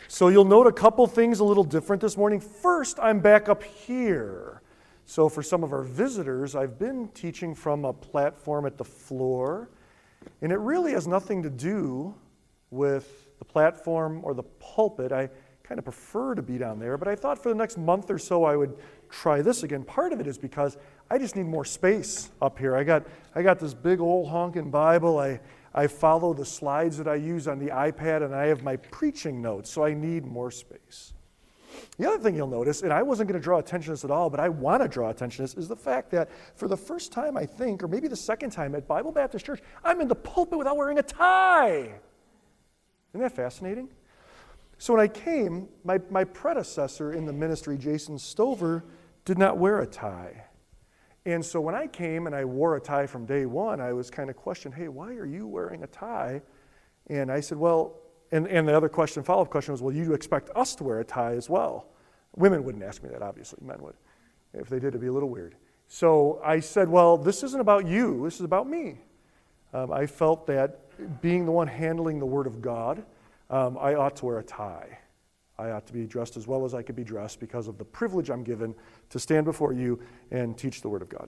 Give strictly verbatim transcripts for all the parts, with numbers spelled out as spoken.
So you'll note a couple things a little different this morning. First, I'm back up here. So for some of our visitors, I've been teaching from a platform at the floor, and it really has nothing to do with the platform or the pulpit. I kind of prefer to be down there, but I thought for the next month or so I would try this again. Part of it is because I just need more space up here. I got I got this big old honking Bible. I, I follow the slides that I use on the iPad, and I have my preaching notes, so I need more space. The other thing you'll notice, and I wasn't going to draw attention to this at all, but I want to draw attention to this, is the fact that for the first time, I think, or maybe the second time at Bible Baptist Church, I'm in the pulpit without wearing a tie. Isn't that fascinating? So when I came, my, my predecessor in the ministry, Jason Stover, did not wear a tie. And so when I came and I wore a tie from day one, I was kind of questioned, hey, why are you wearing a tie? And I said, well, and, and the other question, follow-up question was, well, you expect us to wear a tie as well. Women wouldn't ask me that, obviously. Men would. If they did, it'd be a little weird. So I said, well, this isn't about you. This is about me. Um, I felt that being the one handling the Word of God, um, I ought to wear a tie. I ought to be dressed as well as I could be dressed because of the privilege I'm given to stand before you and teach the Word of God.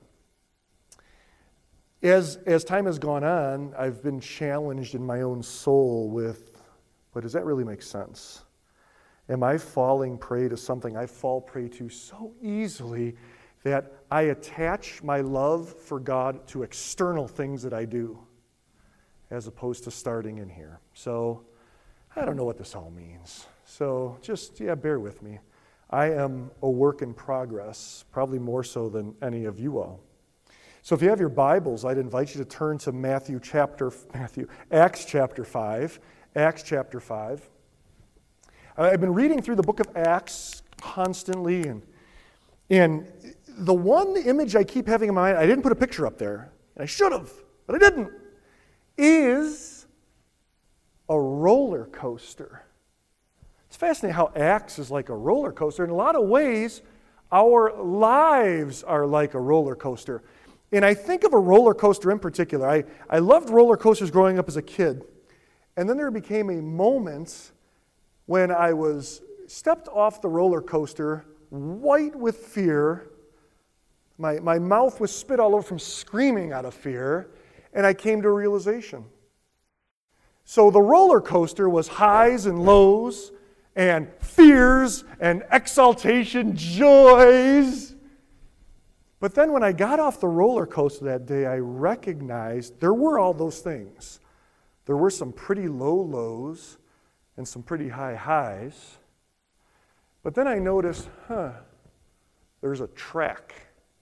As, as time has gone on, I've been challenged in my own soul with, but does that really make sense? Am I falling prey to something I fall prey to so easily that I attach my love for God to external things that I do as opposed to starting in here? So I don't know what this all means. So just, yeah, bear with me. I am a work in progress, probably more so than any of you all. So if you have your Bibles, I'd invite you to turn to Matthew chapter, Matthew, Acts chapter five. Acts chapter five. I've been reading through the book of Acts constantly, and, and the one image I keep having in my mind, I didn't put a picture up there, and I should have, but I didn't, is a roller coaster. It's fascinating how Acts is like a roller coaster. In a lot of ways, our lives are like a roller coaster. And I think of a roller coaster in particular. I, I loved roller coasters growing up as a kid. And then there became a moment when I was stepped off the roller coaster, white with fear. My, my mouth was spit all over from screaming out of fear. And I came to a realization. So the roller coaster was highs and lows, and fears and exaltation, joys. But then when I got off the roller coaster that day, I recognized there were all those things. There were some pretty low lows and some pretty high highs. But then I noticed, huh, there's a track.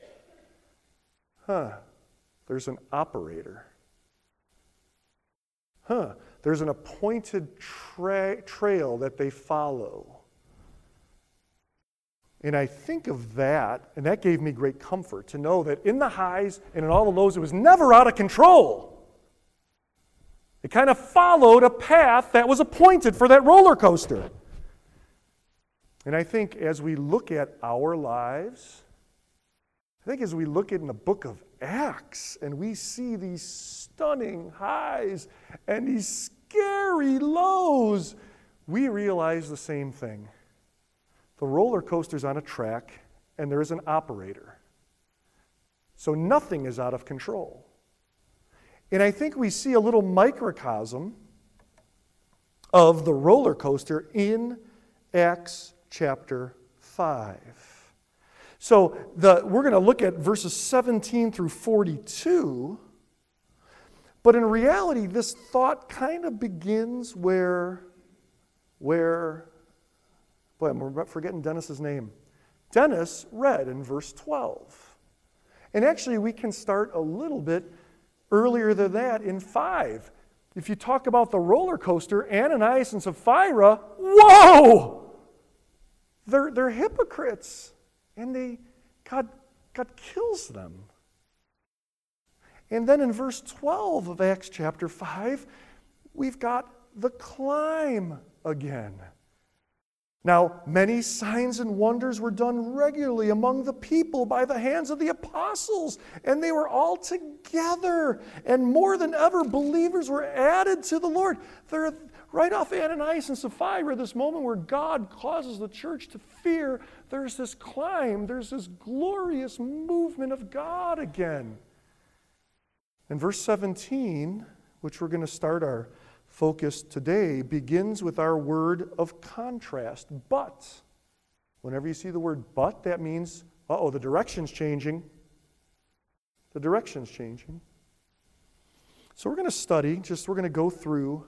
Huh, there's an operator. Huh, there's an appointed tra- trail that they follow. And I think of that, and that gave me great comfort to know that in the highs and in all the lows, it was never out of control. It kind of followed a path that was appointed for that roller coaster. And I think as we look at our lives, I think as we look at in the book of Acts and we see these stunning highs and these scary lows, we realize the same thing. The roller coaster's on a track and there is an operator. So nothing is out of control. And I think we see a little microcosm of the roller coaster in Acts chapter five. So the, we're going to look at verses seventeen through forty-two, but in reality, this thought kind of begins where, where, boy, I'm forgetting Dennis's name. Dennis read in verse twelve. And actually, we can start a little bit earlier than that in five. If you talk about the roller coaster, Ananias and Sapphira, whoa! They're, they're hypocrites. And they, God, God kills them. And then in verse twelve of Acts chapter five, we've got the climb again. Now, many signs and wonders were done regularly among the people by the hands of the apostles, and they were all together. And more than ever, believers were added to the Lord. They're right off Ananias and Sapphira, this moment where God causes the church to fear. There's this climb, there's this glorious movement of God again. And verse seventeen, which we're going to start our focus today, begins with our word of contrast, but. Whenever you see the word but, that means, uh-oh, the direction's changing. The direction's changing. So we're going to study, just we're going to go through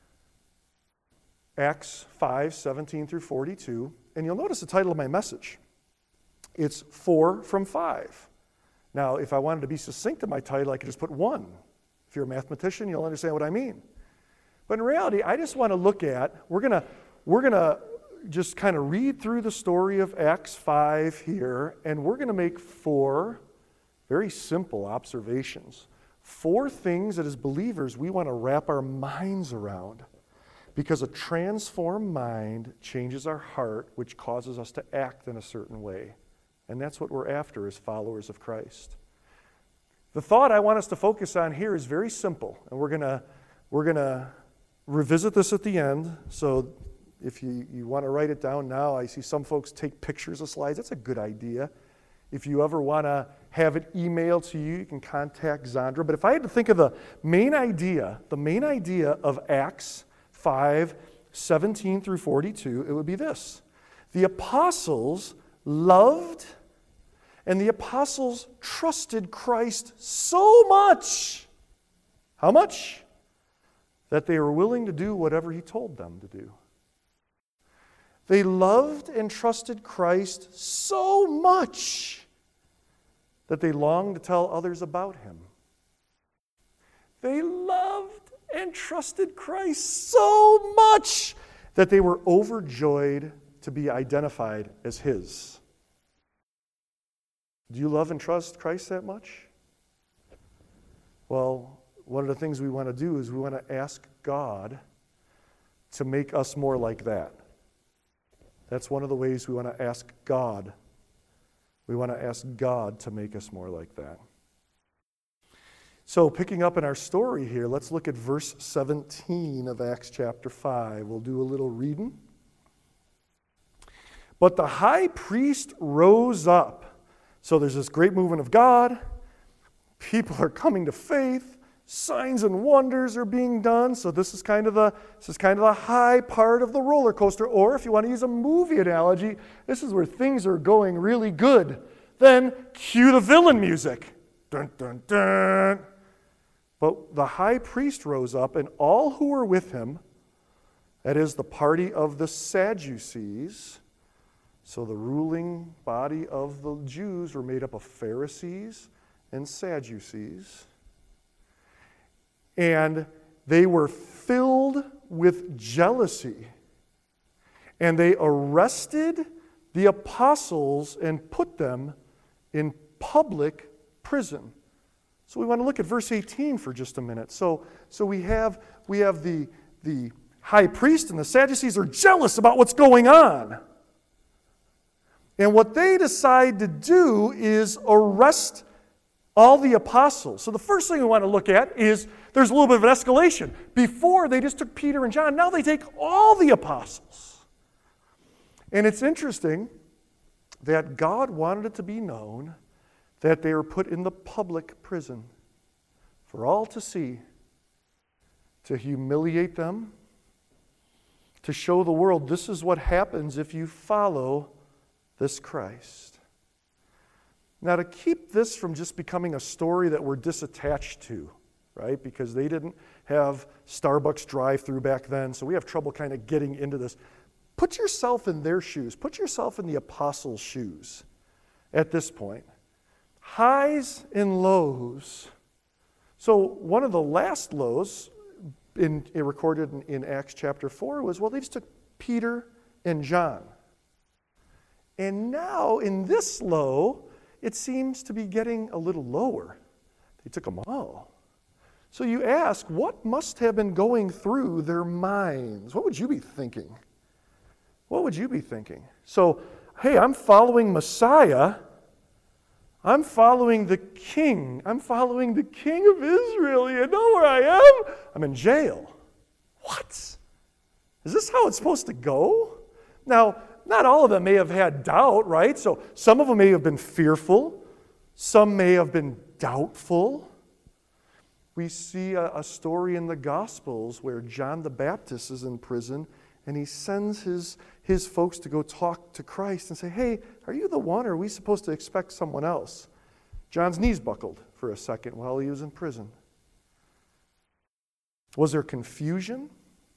Acts five, seventeen through forty-two, and you'll notice the title of my message. It's four from five. Now, if I wanted to be succinct in my title, I could just put one. If you're a mathematician, you'll understand what I mean. But in reality, I just want to look at, we're going to we're going to just kind of read through the story of Acts five here, and we're going to make four very simple observations. Four things that as believers we want to wrap our minds around, because a transformed mind changes our heart, which causes us to act in a certain way. And that's what we're after as followers of Christ. The thought I want us to focus on here is very simple, and we're going to we're going to revisit this at the end, so if you, you want to write it down now, I see some folks take pictures of slides. That's a good idea. If you ever want to have it emailed to you, you can contact Zandra. But if I had to think of the main idea, the main idea of Acts five, seventeen through forty-two, it would be this. The apostles loved and the apostles trusted Christ so much. How much? That they were willing to do whatever he told them to do. They loved and trusted Christ so much that they longed to tell others about him. They loved and trusted Christ so much that they were overjoyed to be identified as his. Do you love and trust Christ that much? Well, one of the things we want to do is we want to ask God to make us more like that. That's one of the ways we want to ask God. We want to ask God to make us more like that. So picking up in our story here, let's look at verse seventeen of Acts chapter five. We'll do a little reading. But the high priest rose up. So there's this great movement of God. People are coming to faith. Signs and wonders are being done. So this is kind of the this is kind of the high part of the roller coaster. Or if you want to use a movie analogy, this is where things are going really good. Then cue the villain music. Dun, dun, dun. But the high priest rose up, and all who were with him, that is the party of the Sadducees, so the ruling body of the Jews were made up of Pharisees and Sadducees. And they were filled with jealousy. And they arrested the apostles and put them in public prison. So we want to look at verse eighteen for just a minute. So, so we have, we have the, the high priest and the Sadducees are jealous about what's going on. And what they decide to do is arrest all the apostles. So the first thing we want to look at is there's a little bit of an escalation. Before, they just took Peter and John. Now they take all the apostles. And it's interesting that God wanted it to be known that they were put in the public prison for all to see, to humiliate them, to show the world this is what happens if you follow this Christ. Now, to keep this from just becoming a story that we're disattached to, right? Because they didn't have Starbucks drive-through back then, so we have trouble kind of getting into this. Put yourself in their shoes. Put yourself in the apostles' shoes at this point. Highs and lows. So one of the last lows in, in recorded in, in Acts chapter four was, well, they just took Peter and John. And now in this low, it seems to be getting a little lower. They took them all. So you ask, what must have been going through their minds? What would you be thinking? What would you be thinking? So, hey, I'm following Messiah. I'm following the King. I'm following the King of Israel. You know where I am? I'm in jail. What? Is this how it's supposed to go? Now, not all of them may have had doubt, right? So some of them may have been fearful. Some may have been doubtful. We see a, a story in the Gospels where John the Baptist is in prison, and he sends his, his folks to go talk to Christ and say, hey, are you the one, or are we supposed to expect someone else? John's knees buckled for a second while he was in prison. Was there confusion?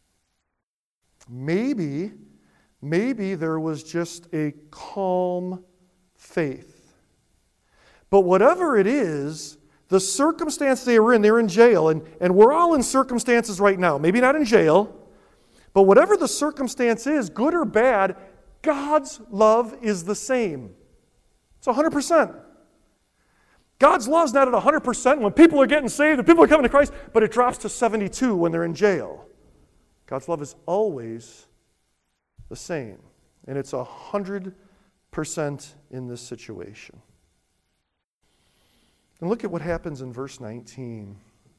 Maybe, maybe there was just a calm faith. But whatever it is, the circumstance they were in, they were in jail, and, and we're all in circumstances right now. Maybe not in jail, but whatever the circumstance is, good or bad, God's love is the same. It's one hundred percent. God's love is not at one hundred percent when people are getting saved and people are coming to Christ, but it drops to seventy-two when they're in jail. God's love is always the same, and it's one hundred percent in this situation. And look at what happens in verse nineteen.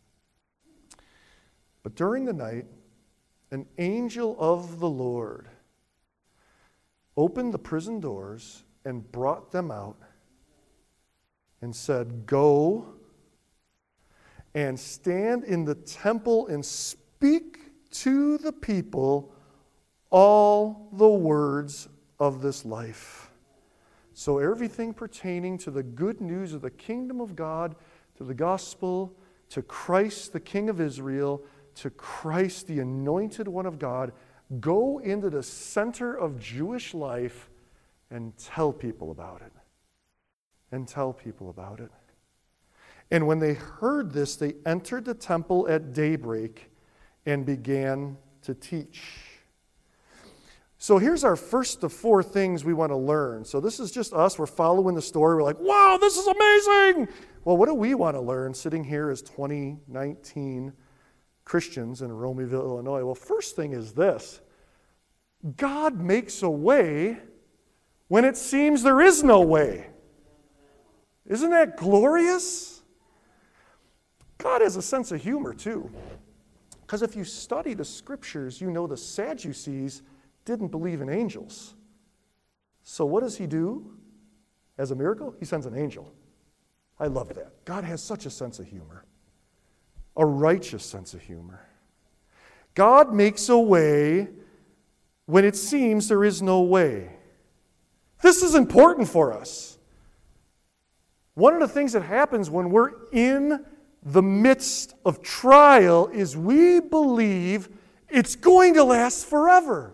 But during the night, an angel of the Lord opened the prison doors and brought them out and said, go and stand in the temple and speak to the people all the words of this life. So everything pertaining to the good news of the kingdom of God, to the gospel, to Christ, the King of Israel, to Christ, the anointed one of God, go into the center of Jewish life and tell people about it. And tell people about it. And when they heard this, they entered the temple at daybreak and began to teach. So here's our first of four things we want to learn. So this is just us. We're following the story. We're like, wow, this is amazing. Well, what do we want to learn sitting here as twenty nineteen Christians in Romeville, Illinois? Well, first thing is this. God makes a way when it seems there is no way. Isn't that glorious? God has a sense of humor too. Because if you study the scriptures, you know the Sadducees didn't believe in angels. So what does he do as a miracle? He sends an angel. I love that. God has such a sense of humor. A righteous sense of humor. God makes a way when it seems there is no way. This is important for us. One of the things that happens when we're in the midst of trial is we believe it's going to last forever.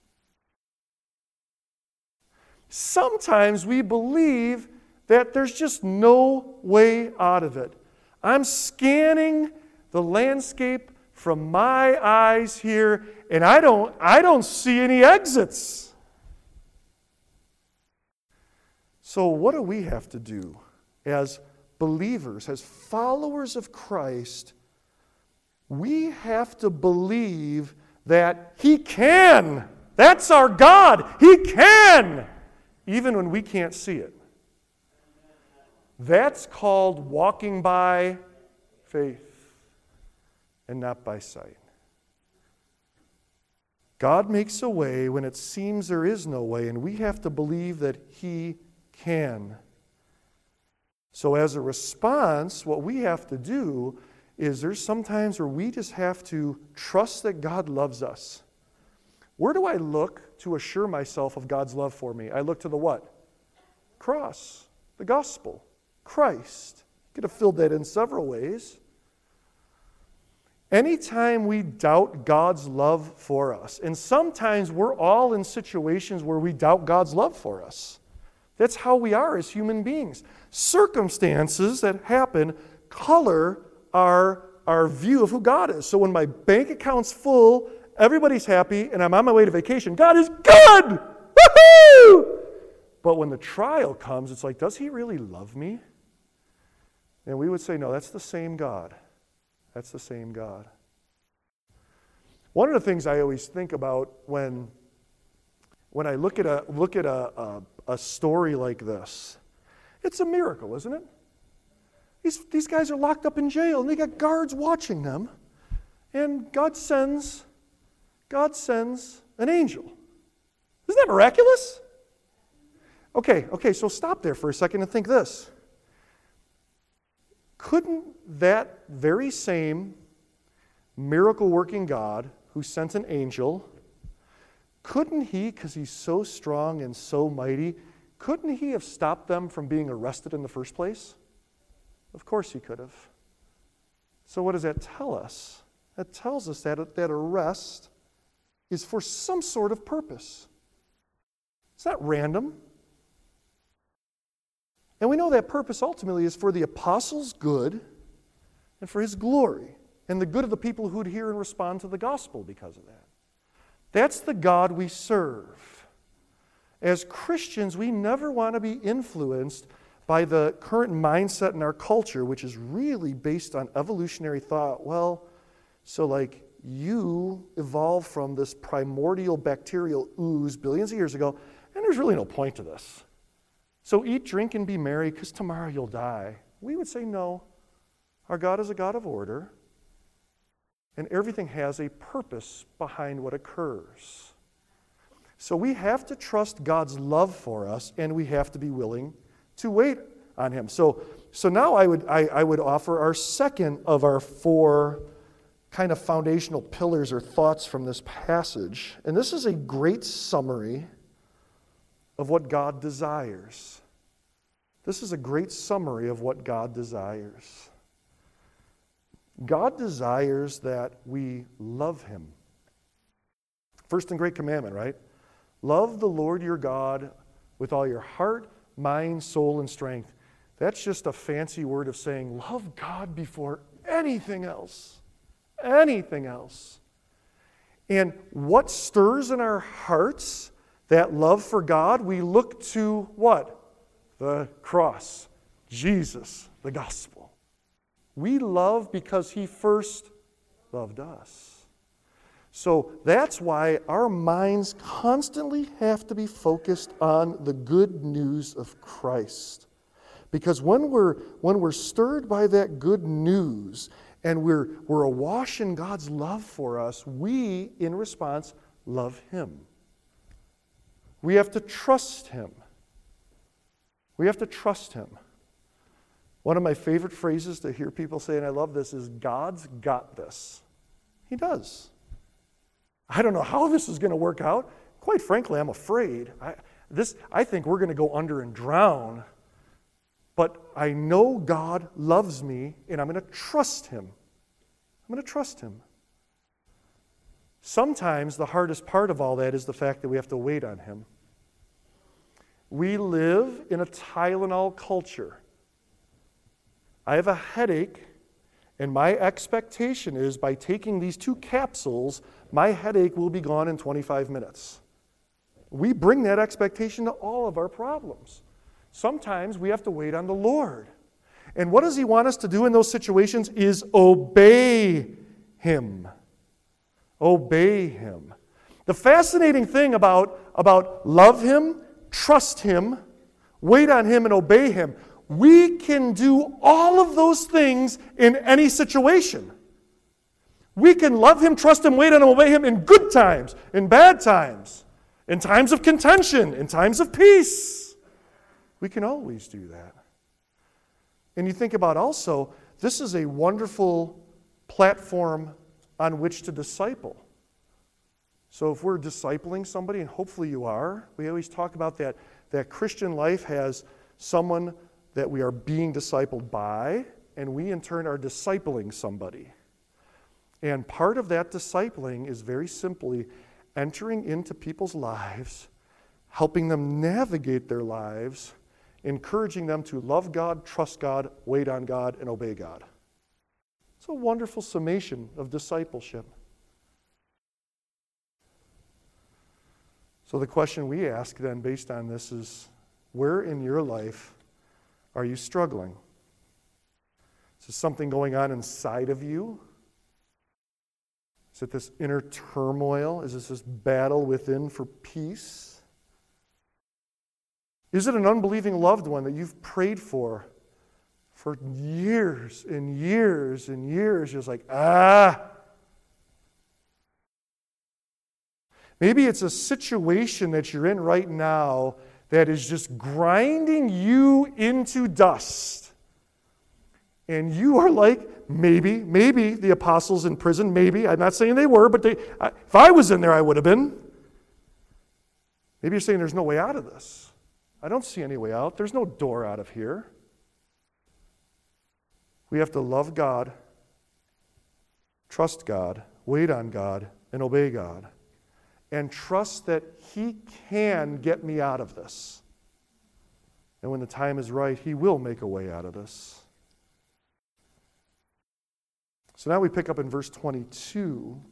Sometimes we believe that there's just no way out of it. I'm scanning the landscape from my eyes here, and I don't, I don't see any exits. So what do we have to do as believers, as followers of Christ? We have to believe that He can. That's our God. He can, even when we can't see it. That's called walking by faith and not by sight. God makes a way when it seems there is no way, and we have to believe that He can. So as a response, what we have to do is there's sometimes where we just have to trust that God loves us. Where do I look to assure myself of God's love for me? I look to the what? Cross, the gospel, Christ. You could have filled that in several ways. Anytime we doubt God's love for us, and sometimes we're all in situations where we doubt God's love for us. That's how we are as human beings. Circumstances that happen color our, our view of who God is. So when my bank account's full, everybody's happy, and I'm on my way to vacation, God is good! Woohoo! But when the trial comes, it's like, does He really love me? And we would say, no, that's the same God. That's the same God. One of the things I always think about when when I look at a look at a, a, a story like this, it's a miracle, isn't it? These, these guys are locked up in jail, and they got guards watching them, and God sends, God sends an angel. Isn't that miraculous? Okay, okay, so stop there for a second and think this. Couldn't that very same miracle-working God who sent an angel, couldn't he, because he's so strong and so mighty, couldn't he have stopped them from being arrested in the first place? Of course he could have. So what does that tell us? That tells us that that arrest is for some sort of purpose. It's not random. And we know that purpose ultimately is for the apostles' good and for his glory and the good of the people who'd hear and respond to the gospel because of that. That's the God we serve. As Christians, we never want to be influenced by the current mindset in our culture, which is really based on evolutionary thought. Well, so like you evolved from this primordial bacterial ooze billions of years ago, and there's really no point to this. So eat, drink, and be merry, because tomorrow you'll die. We would say no. Our God is a God of order, and everything has a purpose behind what occurs. So we have to trust God's love for us, and we have to be willing to wait on him. So, so now I would, I, I would offer our second of our four kind of foundational pillars or thoughts from this passage. And this is a great summary of what God desires. This is a great summary of what God desires. God desires that we love him. First and great commandment, right? Love the Lord your God with all your heart, mind, soul, and strength. That's just a fancy word of saying love God before anything else. Anything else. And what stirs in our hearts that love for God? We look to what? The cross. Jesus, the gospel. We love because he first loved us. So that's why our minds constantly have to be focused on the good news of Christ. Because when we're, when we're stirred by that good news and we're, we're awash in God's love for us, we, in response, love him. We have to trust him. We have to trust him. One of my favorite phrases to hear people say, and I love this, is God's got this. He does. I don't know how this is going to work out. Quite frankly, I'm afraid. I, this, I think we're going to go under and drown. But I know God loves me, and I'm going to trust him. I'm going to trust him. Sometimes the hardest part of all that is the fact that we have to wait on him. We live in a Tylenol culture. I have a headache, and my expectation is by taking these two capsules, my headache will be gone in twenty-five minutes. We bring that expectation to all of our problems. Sometimes we have to wait on the Lord. And what does he want us to do in those situations is obey him. Obey him. The fascinating thing about, about love him, trust him, wait on him, and obey him, we can do all of those things in any situation. We can love him, trust him, wait on him, obey him in good times, in bad times, in times of contention, in times of peace. We can always do that. And you think about also, this is a wonderful platform on which to disciple. So if we're discipling somebody, and hopefully you are, we always talk about that, that Christian life has someone that we are being discipled by, and we in turn are discipling somebody. And part of that discipling is very simply entering into people's lives, helping them navigate their lives, encouraging them to love God, trust God, wait on God, and obey God. It's a wonderful summation of discipleship. So the question we ask then based on this is, where in your life are you struggling? Is there something going on inside of you? Is it this inner turmoil? Is this this battle within for peace? Is it an unbelieving loved one that you've prayed for for years and years and years? Just like, ah. Maybe it's a situation that you're in right now that is just grinding you into dust. And you are like, maybe, maybe the apostles in prison, maybe. I'm not saying they were, but they, if I was in there, I would have been. Maybe you're saying there's no way out of this. I don't see any way out. There's no door out of here. We have to love God, trust God, wait on God, and obey God. And trust that He can get me out of this. And when the time is right, He will make a way out of this. So now we pick up in verse twenty-two.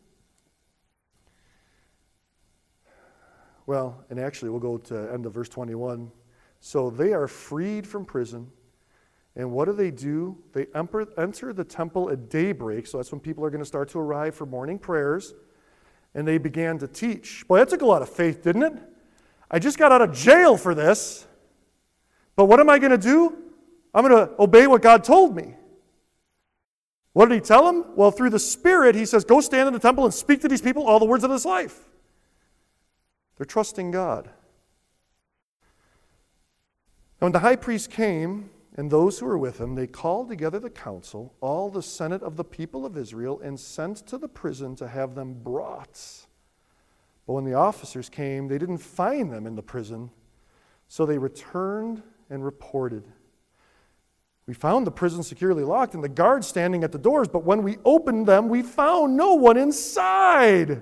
Well, and actually we'll go to end of verse twenty-one. So they are freed from prison. And what do they do? They enter the temple at daybreak. So that's when people are going to start to arrive for morning prayers. And they began to teach. Boy, that took a lot of faith, didn't it? I just got out of jail for this. But what am I going to do? I'm going to obey what God told me. What did He tell them? Well, through the Spirit, He says, go stand in the temple and speak to these people all the words of this life. They're trusting God. And when the high priest came, and those who were with him, they called together the council, all the senate of the people of Israel, and sent to the prison to have them brought. But when the officers came, they didn't find them in the prison, so they returned and reported. We found the prison securely locked and the guards standing at the doors, but when we opened them, we found no one inside.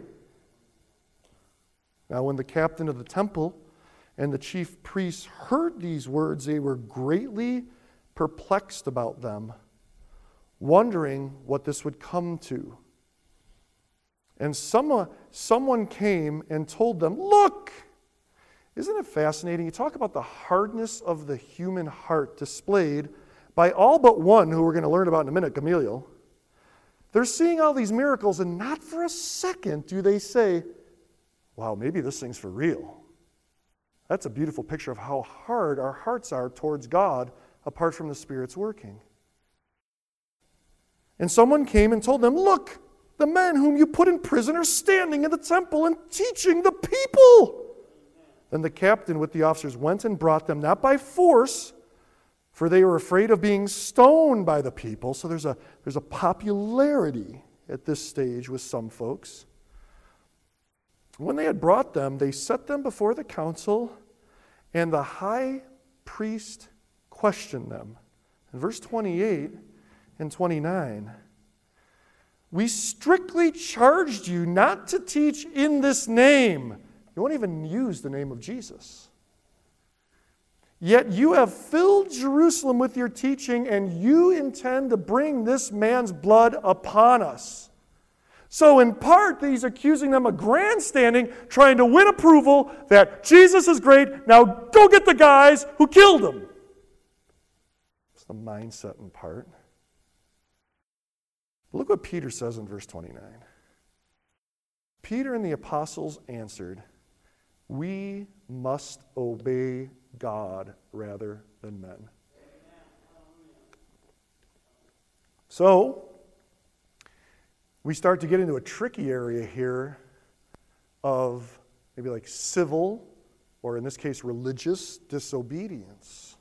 Now when the captain of the temple and the chief priests heard these words, they were greatly perplexed about them, wondering what this would come to. And some, someone came and told them, look, isn't it fascinating? You talk about the hardness of the human heart displayed by all but one who we're going to learn about in a minute, Gamaliel. They're seeing all these miracles, and not for a second do they say, wow, maybe this thing's for real. That's a beautiful picture of how hard our hearts are towards God apart from the Spirit's working. And someone came and told them, look, the men whom you put in prison are standing in the temple and teaching the people. Then the captain with the officers went and brought them, not by force, for they were afraid of being stoned by the people. So there's a, there's a popularity at this stage with some folks. When they had brought them, they set them before the council, and the high priest questioned them. In verse twenty-eight and twenty-nine, we strictly charged you not to teach in this name. You won't even use the name of Jesus. Yet you have filled Jerusalem with your teaching, and you intend to bring this man's blood upon us. So in part, he's accusing them of grandstanding, trying to win approval that Jesus is great, now go get the guys who killed him. It's the mindset in part. Look what Peter says in verse twenty-nine. Peter and the apostles answered, we must obey God rather than men. So, we start to get into a tricky area here of maybe like civil, or in this case, religious disobedience.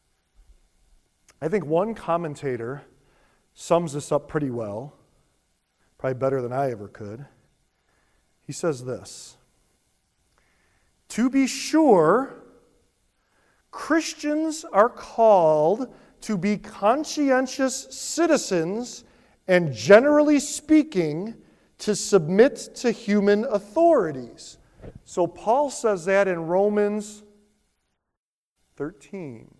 I think one commentator sums this up pretty well, probably better than I ever could. He says this, to be sure, Christians are called to be conscientious citizens and generally speaking, to submit to human authorities. So Paul says that in Romans thirteen.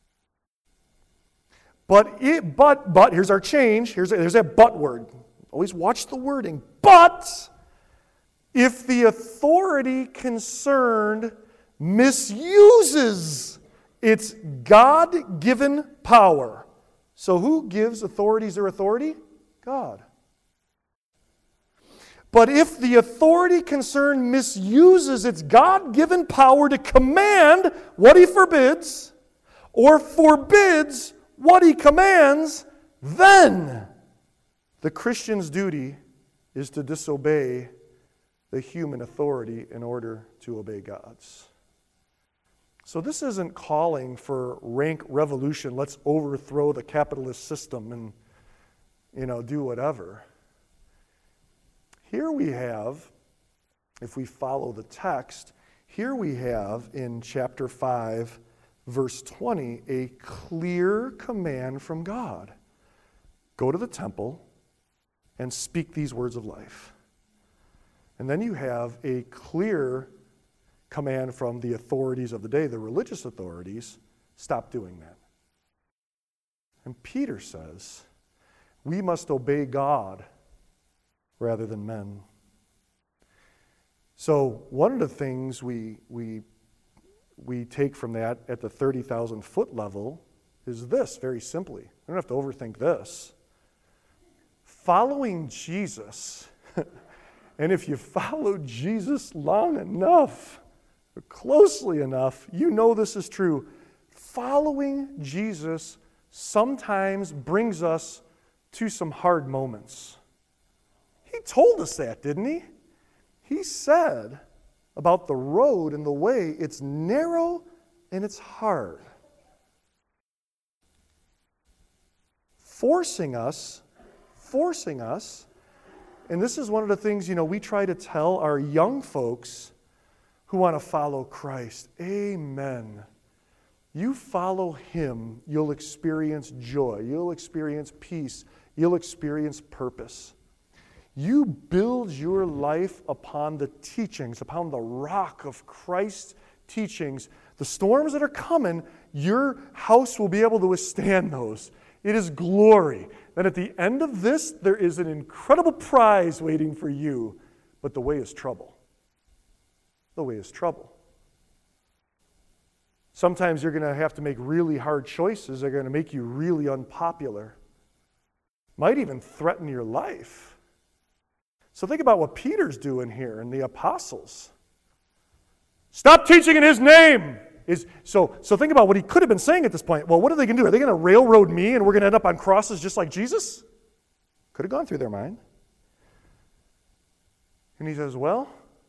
But, it, but, but, here's our change. Here's, there's that but word. Always watch the wording. But, if the authority concerned misuses its God-given power. So who gives authorities their authority? God. But if the authority concerned misuses its God-given power to command what he forbids, or forbids what he commands, then the Christian's duty is to disobey the human authority in order to obey God's. So this isn't calling for rank revolution. Let's overthrow the capitalist system and, you know, do whatever. Here we have, if we follow the text, here we have in chapter five, verse twenty, a clear command from God. Go to the temple and speak these words of life. And then you have a clear command from the authorities of the day, the religious authorities, stop doing that. And Peter says, we must obey God rather than men. So one of the things we we we take from that at the thirty thousand foot level is this, very simply. I don't have to overthink this. Following Jesus, and if you follow Jesus long enough, or closely enough, you know this is true. Following Jesus sometimes brings us to some hard moments. He told us that, didn't he? He said about the road and the way, it's narrow and it's hard. Forcing us, forcing us, and this is one of the things, you know, we try to tell our young folks who want to follow Christ. Amen. You follow him, you'll experience joy, you'll experience peace, you'll experience purpose. You build your life upon the teachings, upon the rock of Christ's teachings. The storms that are coming, your house will be able to withstand those. It is glory. Then at the end of this, there is an incredible prize waiting for you. But the way is trouble. The way is trouble. Sometimes you're going to have to make really hard choices. They're going to make you really unpopular. Might even threaten your life. So think about what Peter's doing here and the apostles. Stop teaching in his name. Is so, so think about what he could have been saying at this point. Well, what are they going to do? Are they going to railroad me and we're going to end up on crosses just like Jesus? Could have gone through their mind. And he says, well,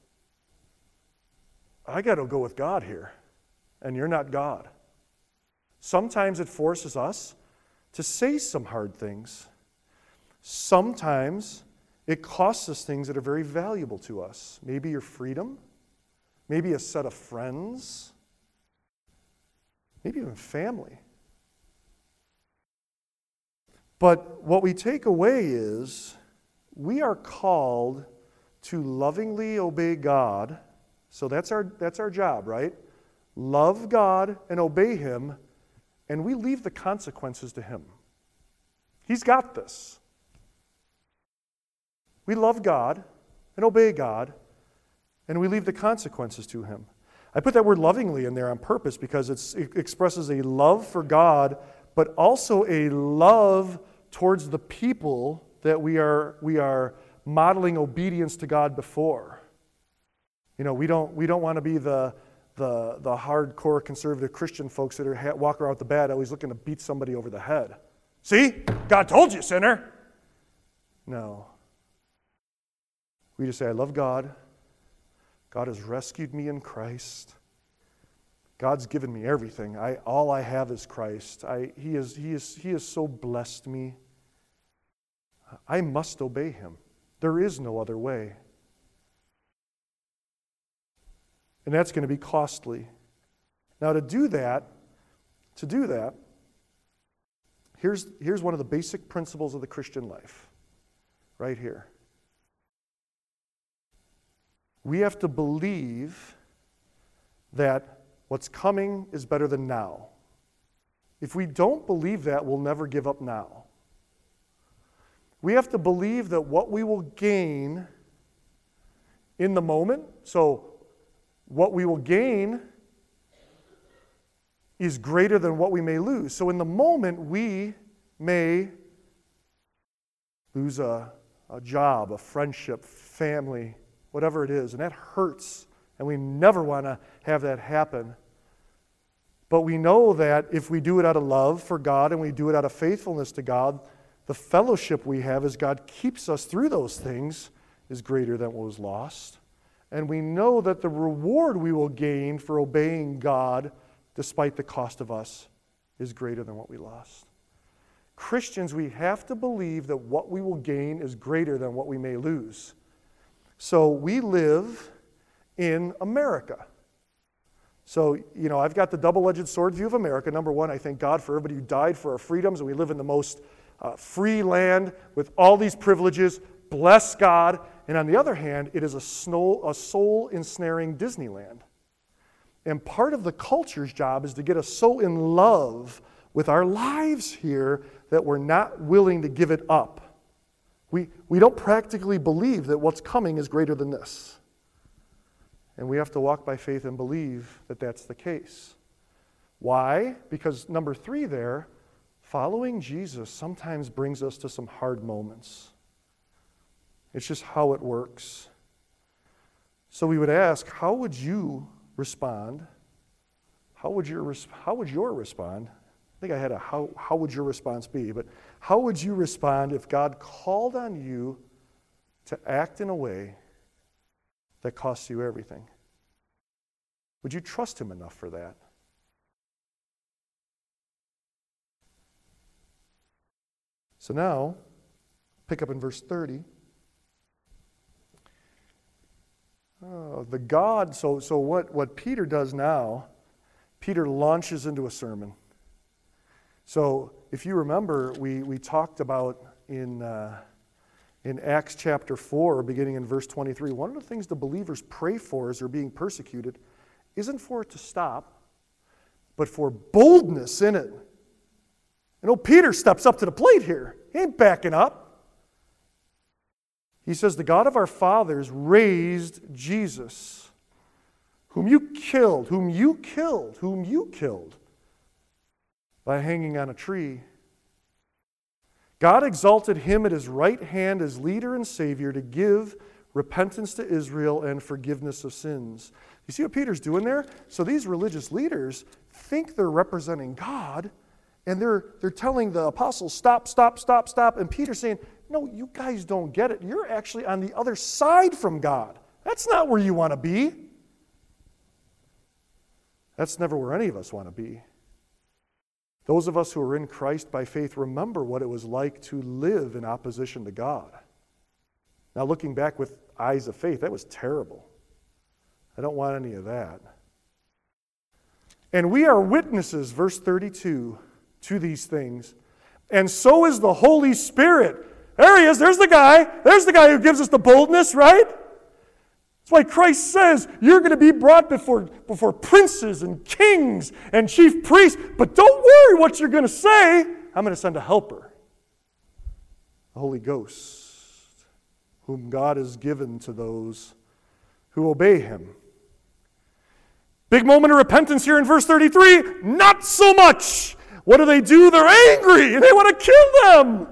I got to go with God here. And you're not God. Sometimes it forces us to say some hard things. Sometimes it costs us things that are very valuable to us. Maybe your freedom, maybe a set of friends, maybe even family. But what we take away is we are called to lovingly obey God. So that's our, that's our job, right? Love God and obey him, and we leave the consequences to him. He's got this. We love God and obey God, and we leave the consequences to him. I put that word lovingly in there on purpose because it's, it expresses a love for God, but also a love towards the people that we are, we are modeling obedience to God before. You know, we don't, we don't want to be the, the, the hardcore conservative Christian folks that are walk around with the bat always looking to beat somebody over the head. See? God told you, sinner. No. We just say, I love God. God has rescued me in Christ. God's given me everything. I, all I have is Christ. I, he, is, he, is, he has so blessed me. I must obey him. There is no other way. And that's going to be costly. Now to do that, to do that, here's, here's one of the basic principles of the Christian life. Right here. We have to believe that what's coming is better than now. If we don't believe that, we'll never give up now. We have to believe that what we will gain in the moment, so what we will gain is greater than what we may lose. So in the moment, we may lose a, a job, a friendship, family, whatever it is, and that hurts, and we never want to have that happen. But we know that if we do it out of love for God and we do it out of faithfulness to God, the fellowship we have as God keeps us through those things is greater than what was lost. And we know that the reward we will gain for obeying God, despite the cost of us, is greater than what we lost. Christians, we have to believe that what we will gain is greater than what we may lose. So we live in America. So, you know, I've got the double-edged sword view of America. Number one, I thank God for everybody who died for our freedoms, and we live in the most uh, free land with all these privileges. Bless God. And on the other hand, it is a, snow, a soul-ensnaring Disneyland. And part of the culture's job is to get us so in love with our lives here that we're not willing to give it up. We, we don't practically believe that what's coming is greater than this. And we have to walk by faith and believe that that's the case. Why? Because number three there, following Jesus sometimes brings us to some hard moments. It's just how it works. So we would ask, how would you respond? How would your, how would your respond? I think I had a how, how would your response be? But how would you respond if God called on you to act in a way that costs you everything? Would you trust him enough for that? So now, pick up in verse thirty. Oh, the God, so, so what, what Peter does now, Peter launches into a sermon. So if you remember, we, we talked about in, uh, in Acts chapter four, beginning in verse twenty-three, one of the things the believers pray for as they're being persecuted isn't for it to stop, but for boldness in it. You know, Peter steps up to the plate here. He ain't backing up. He says, the God of our fathers raised Jesus, whom you killed, whom you killed, whom you killed by hanging on a tree. God exalted him at his right hand as leader and Savior to give repentance to Israel and forgiveness of sins. You see what Peter's doing there? So these religious leaders think they're representing God, and they're, they're telling the apostles, stop, stop, stop, stop. And Peter's saying, no, you guys don't get it. You're actually on the other side from God. That's not where you want to be. That's never where any of us want to be. Those of us who are in Christ by faith remember what it was like to live in opposition to God. Now, looking back with eyes of faith, that was terrible. I don't want any of that. And we are witnesses, verse thirty-two, to these things. And so is the Holy Spirit. There he is. There's the guy. There's the guy who gives us the boldness, right? That's why Christ says you're going to be brought before, before princes and kings and chief priests. But don't worry what you're going to say. I'm going to send a helper, the Holy Ghost, whom God has given to those who obey him. Big moment of repentance here in verse thirty-three. Not so much. What do they do? They're angry and they want to kill them.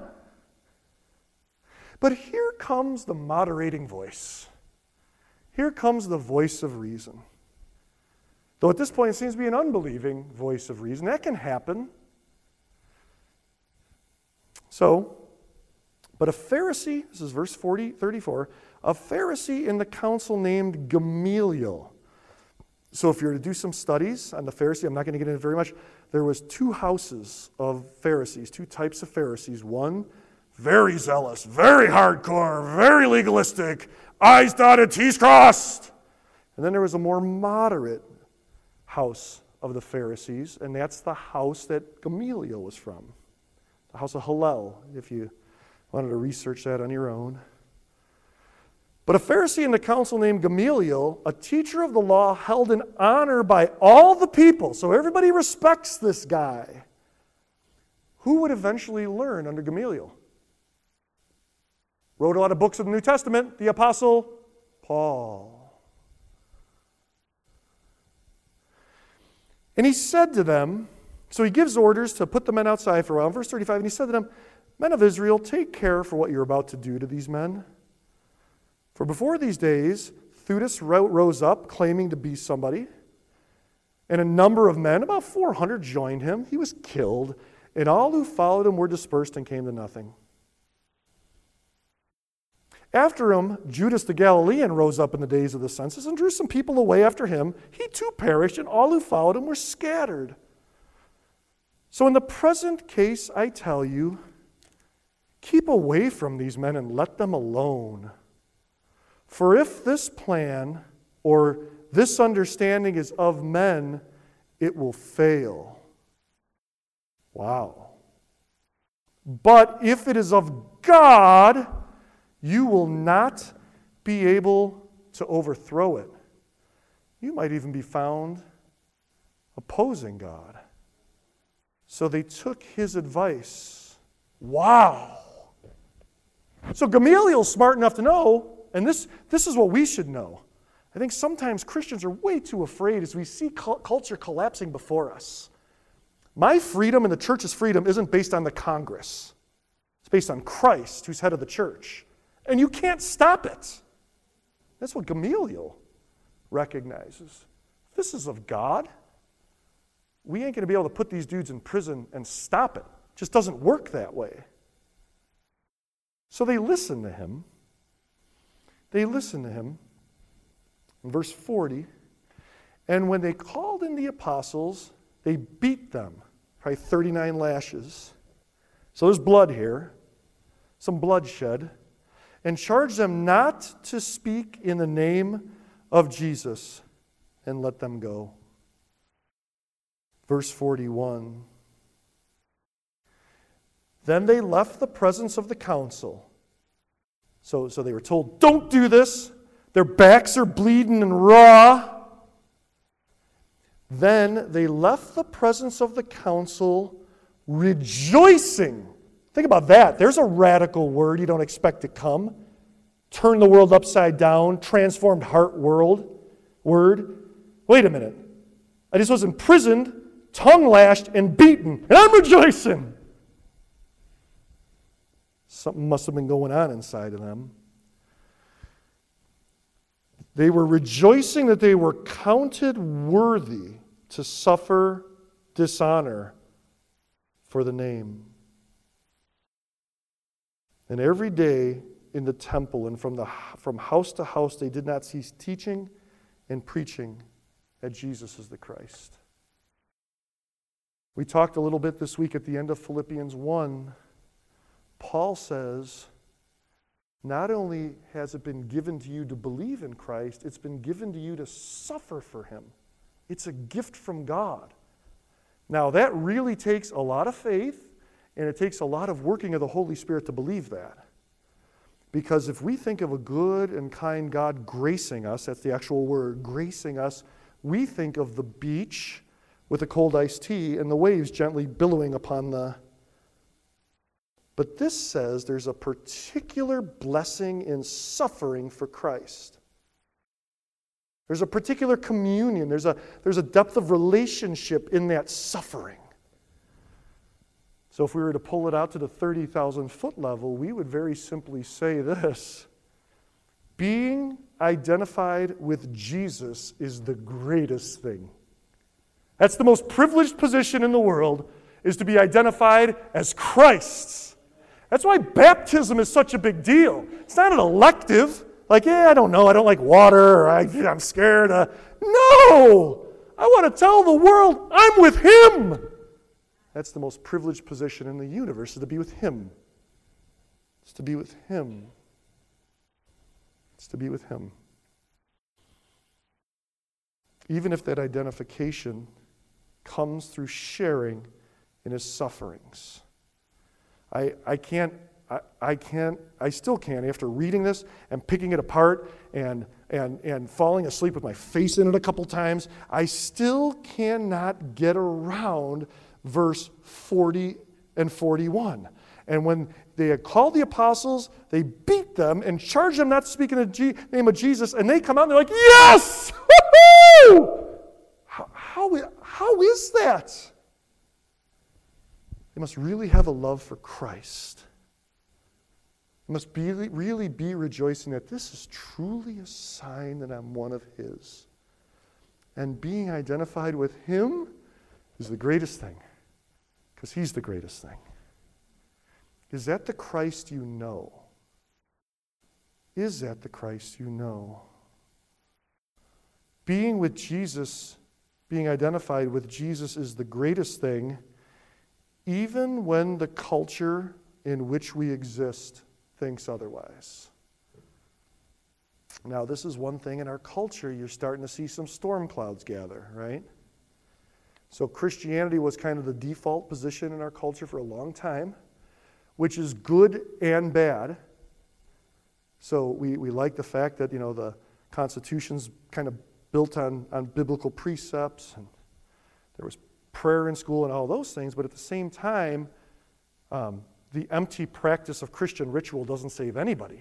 But here comes the moderating voice. Here comes the voice of reason. Though at this point it seems to be an unbelieving voice of reason. That can happen. So, but a Pharisee, this is verse forty, thirty-four, a Pharisee in the council named Gamaliel. So if you're to do some studies on the Pharisee, I'm not going to get into it very much. There was two houses of Pharisees, two types of Pharisees. One, very zealous, very hardcore, very legalistic, I's dotted, T's crossed. And then there was a more moderate house of the Pharisees, and that's the house that Gamaliel was from. The house of Hillel, if you wanted to research that on your own. But a Pharisee in the council named Gamaliel, a teacher of the law held in honor by all the people, so everybody respects this guy, who would eventually learn under Gamaliel? Wrote a lot of books of the New Testament, the Apostle Paul. And he said to them, so he gives orders to put the men outside for a while. In verse thirty-five, and he said to them, men of Israel, take care for what you're about to do to these men. For before these days, Theudas ro- rose up, claiming to be somebody, and a number of men, about four hundred, joined him. He was killed, and all who followed him were dispersed and came to nothing. After him, Judas the Galilean rose up in the days of the census and drew some people away after him. He too perished, and all who followed him were scattered. So in the present case, I tell you, keep away from these men and let them alone. For if this plan or this understanding is of men, it will fail. Wow. But if it is of God, you will not be able to overthrow it. You might even be found opposing God. So they took his advice. Wow. So Gamaliel's smart enough to know, and this, this is what we should know. I think sometimes Christians are way too afraid as we see culture collapsing before us. My freedom and the church's freedom isn't based on the Congress. It's based on Christ, who's head of the church. And you can't stop it. That's what Gamaliel recognizes. This is of God. We ain't going to be able to put these dudes in prison and stop it. It just doesn't work that way. So they listen to him. They listen to him. In verse forty, and when they called in the apostles, they beat them, probably thirty-nine lashes. So there's blood here, some bloodshed, and charged them not to speak in the name of Jesus, and let them go. Verse forty-one. Then they left the presence of the council. So, so they were told, don't do this. Their backs are bleeding and raw. Then they left the presence of the council rejoicing. Think about that. There's a radical word you don't expect to come. Turn the world upside down, transformed heart world word. Wait a minute. I just was imprisoned, tongue lashed, and beaten, and I'm rejoicing. Something must have been going on inside of them. They were rejoicing that they were counted worthy to suffer dishonor for the name. And every day in the temple and from the from house to house they did not cease teaching and preaching that Jesus is the Christ. We talked a little bit this week at the end of Philippians one. Paul says, not only has it been given to you to believe in Christ, it's been given to you to suffer for him. It's a gift from God. Now, that really takes a lot of faith, and it takes a lot of working of the Holy Spirit to believe that. Because if we think of a good and kind God gracing us, that's the actual word, gracing us, we think of the beach with a cold iced tea and the waves gently billowing upon the... But this says there's a particular blessing in suffering for Christ. There's a particular communion. There's a, there's a depth of relationship in that suffering. So if we were to pull it out to the thirty thousand foot level, we would very simply say this. Being identified with Jesus is the greatest thing. That's the most privileged position in the world, is to be identified as Christ's. That's why baptism is such a big deal. It's not an elective, like, yeah, I don't know, I don't like water, or I, I'm scared. Uh, no! I want to tell the world I'm with Him. That's the most privileged position in the universe, is to be with Him. It's to be with Him. It's to be with Him. Even if that identification comes through sharing in His sufferings. I, I can't, I, I can't, I still can't, after reading this and picking it apart and, and, and falling asleep with my face in it a couple times, I still cannot get around verse forty and forty-one. And when they had called the apostles, they beat them and charged them not to speak in the G- name of Jesus, and they come out and they're like, yes! Woo-hoo! How, how, how is that? They must really have a love for Christ. I must be, really be rejoicing that this is truly a sign that I'm one of his. And being identified with him is the greatest thing, because he's the greatest thing. Is that the Christ you know? Is that the Christ you know? Being with Jesus, being identified with Jesus is the greatest thing, even when the culture in which we exist thinks otherwise. Now, this is one thing in our culture, you're starting to see some storm clouds gather, right? So Christianity was kind of the default position in our culture for a long time, which is good and bad. So we, we like the fact that, you know, the Constitution's kind of built on, on biblical precepts, and there was prayer in school and all those things, but at the same time, um, the empty practice of Christian ritual doesn't save anybody.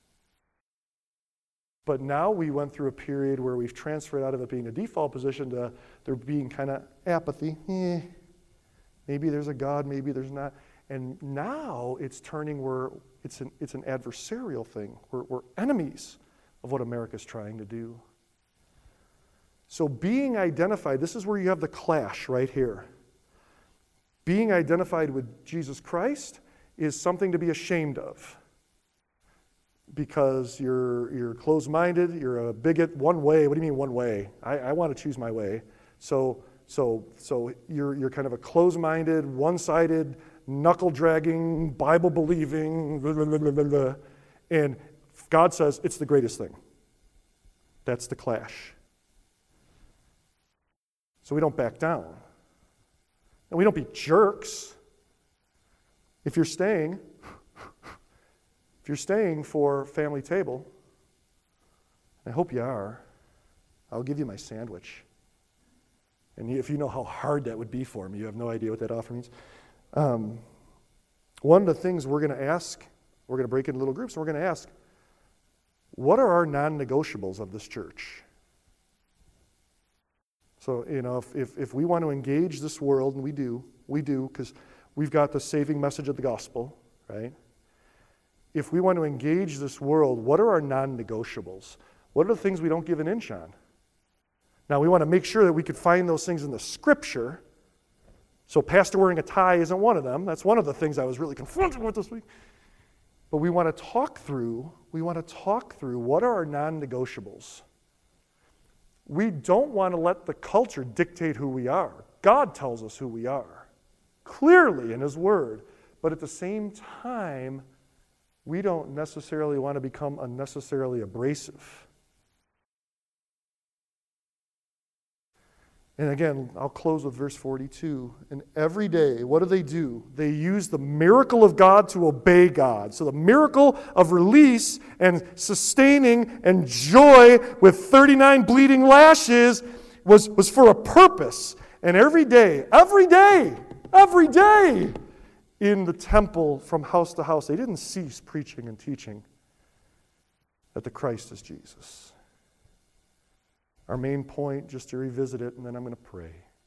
But now we went through a period where we've transferred out of it being a default position to there being kind of apathy. Eh, maybe there's a God, maybe there's not. And now it's turning where it's an, it's an adversarial thing. We're, we're enemies of what America's trying to do. So being identified, this is where you have the clash right here. Being identified with Jesus Christ is something to be ashamed of, because you're you're closed-minded, you're a bigot, one way. What do you mean one way? I, I want to choose my way. So so so you're you're kind of a closed-minded, one-sided, knuckle-dragging, Bible-believing, blah, blah, blah, blah, blah. And God says it's the greatest thing. That's the clash. So we don't back down. And we don't be jerks. If you're staying, if you're staying for family table, I hope you are, I'll give you my sandwich. And if you know how hard that would be for me, you have no idea what that offer means. Um, one of the things we're going to ask, we're going to break into little groups, and we're going to ask, what are our non-negotiables of this church? So, you know, if, if, if we want to engage this world, and we do, we do, because we've got the saving message of the gospel, right? If we want to engage this world, what are our non-negotiables? What are the things we don't give an inch on? Now, we want to make sure that we could find those things in the Scripture. So pastor wearing a tie isn't one of them. That's one of the things I was really confronted with this week. But we want to talk through, we want to talk through what are our non-negotiables. We don't want to let the culture dictate who we are. God tells us who we are, clearly in His Word. But at the same time, we don't necessarily want to become unnecessarily abrasive. And again, I'll close with verse forty-two. And every day, what do they do? They use the miracle of God to obey God. So the miracle of release and sustaining and joy with thirty-nine bleeding lashes was, was for a purpose. And every day, every day, every day, in the temple from house to house, they didn't cease preaching and teaching that the Christ is Jesus. Our main point, just to revisit it, and then I'm going to pray.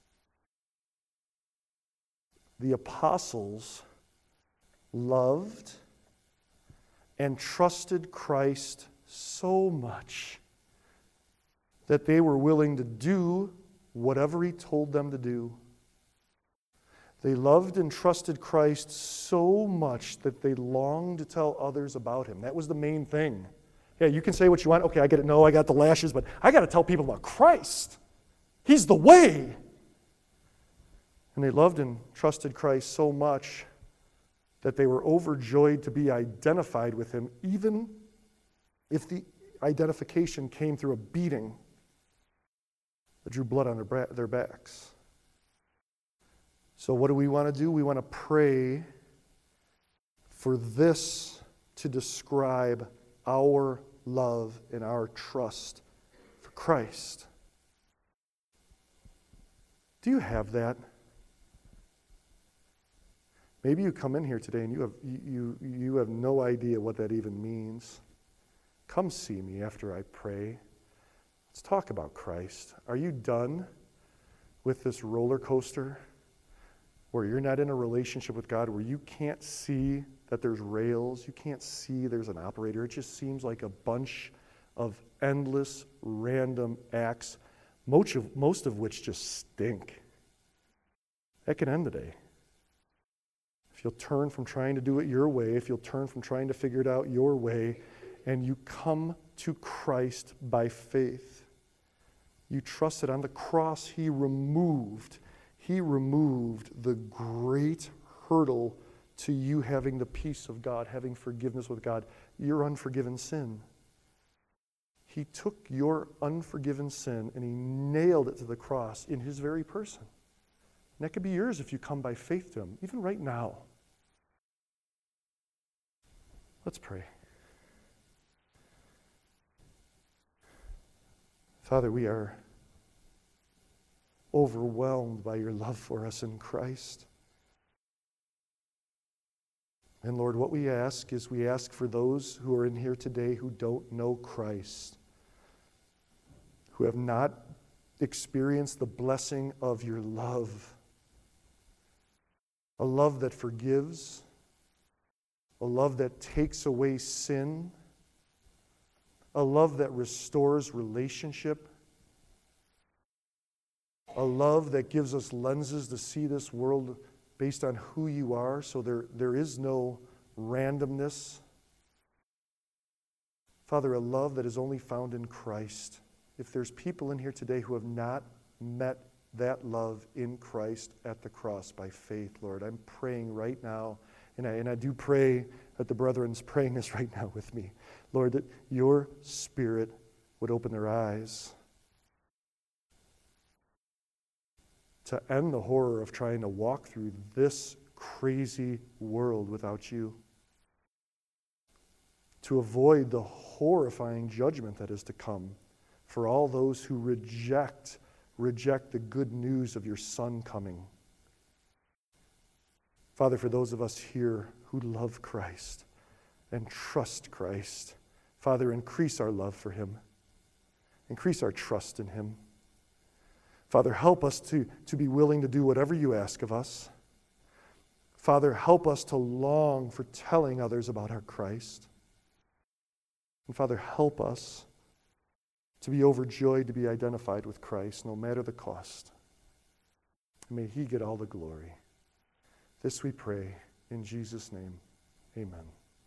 The apostles loved and trusted Christ so much that they were willing to do whatever He told them to do. They loved and trusted Christ so much that they longed to tell others about Him. That was the main thing. Yeah, you can say what you want. Okay, I get it. No, I got the lashes, but I got to tell people about Christ. He's the way. And they loved and trusted Christ so much that they were overjoyed to be identified with Him, even if the identification came through a beating that drew blood on their, their backs. So what do we want to do? We want to pray for this to describe our love and our trust for Christ. Do you have that? Maybe you come in here today and you have you you have no idea what that even means. Come see me after I pray. Let's talk about Christ. Are you done with this roller coaster where you're not in a relationship with God, where you can't see that there's rails, you can't see there's an operator. It just seems like a bunch of endless, random acts, most of, most of which just stink. That can end today. If you'll turn from trying to do it your way, if you'll turn from trying to figure it out your way, and you come to Christ by faith, you trust that on the cross he removed, he removed the great hurdle to you having the peace of God, having forgiveness with God, your unforgiven sin. He took your unforgiven sin and he nailed it to the cross in his very person. And that could be yours if you come by faith to him, even right now. Let's pray. Father, we are overwhelmed by your love for us in Christ. And Lord, what we ask is we ask for those who are in here today who don't know Christ, who have not experienced the blessing of your love, a love that forgives, a love that takes away sin, a love that restores relationship, a love that gives us lenses to see this world based on who you are, so there, there is no randomness. Father, a love that is only found in Christ. If there's people in here today who have not met that love in Christ at the cross by faith, Lord, I'm praying right now, and I, and I do pray that the brethren's praying this right now with me, Lord, that your Spirit would open their eyes to end the horror of trying to walk through this crazy world without you, to avoid the horrifying judgment that is to come for all those who reject, reject the good news of your Son coming. Father, for those of us here who love Christ and trust Christ, Father, increase our love for him. Increase our trust in him. Father, help us to, to be willing to do whatever you ask of us. Father, help us to long for telling others about our Christ. And Father, help us to be overjoyed to be identified with Christ, no matter the cost. May he get all the glory. This we pray in Jesus' name. Amen.